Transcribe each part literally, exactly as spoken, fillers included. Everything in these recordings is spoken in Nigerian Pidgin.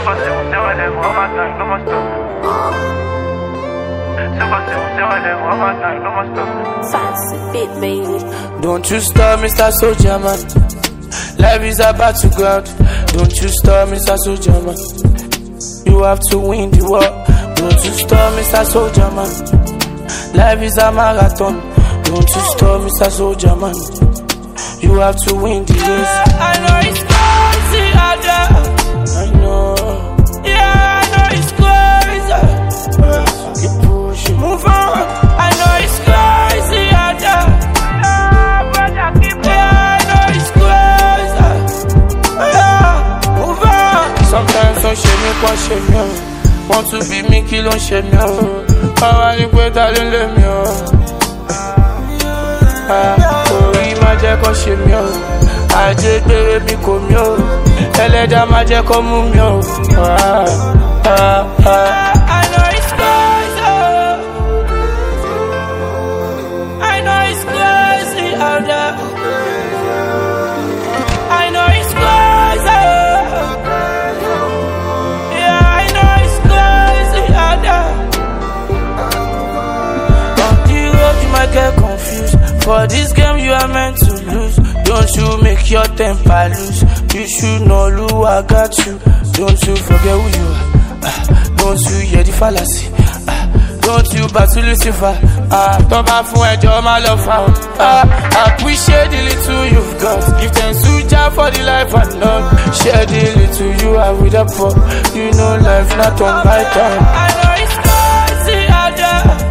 Fancy bit, baby. Don't you stop, Mister Soldier Man. Life is about to ground. Don't you stop, Mister Soldier Man. You have to win the war. Don't you stop, Mister Soldier Man. Life is a marathon. Don't you stop, Mister Soldier Man. You have to win the race. I know it's crazy out there. I know. Yeah, I know it's crazy. Keep pushing. Move on. I know it's crazy out there. Yeah, brother, keep yeah, I know it's crazy. Yeah, move on. Sometimes don't shame me, can't shame me. Want to be me, kill on shame me. Power you put all in let me. Orí má jẹ́ kó ṣe mí o, ajé gbére mi kò mí o, ẹlẹ́dàá má jẹ́ kó mú mi o. I know it's crazy. I know it's crazy out there. I know it's crazy. Yeah, I know it's crazy out there. On the road you might get confused. For this game you are meant to lose. Don't you make your temper loose. You should know who I got you. Don't you forget who you are. Ah, don't you hear the fallacy. Ah, don't you battle Lucifer. Ah, don't buy for a job, my love. Ah, appreciate the little you've got. Give thanks to Jah for the life I love. Share the little you have with the poor. You know life not on my time. I know it's crazy out there.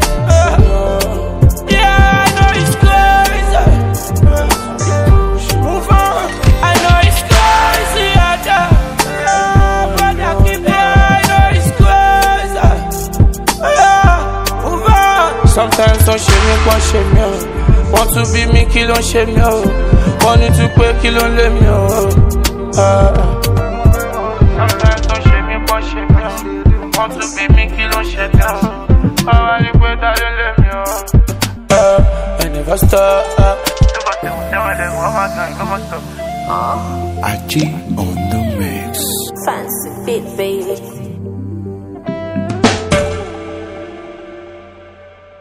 Sometimes don't shame me, can't shame me. Want to be me, kill on shame me. Want you to pay, kill on let me. Sometimes don't shame me, can't shame me. Want to be me, kill on shame me. Power you put all in let me. I never stop. Achi on the mix. Fancy bit, baby.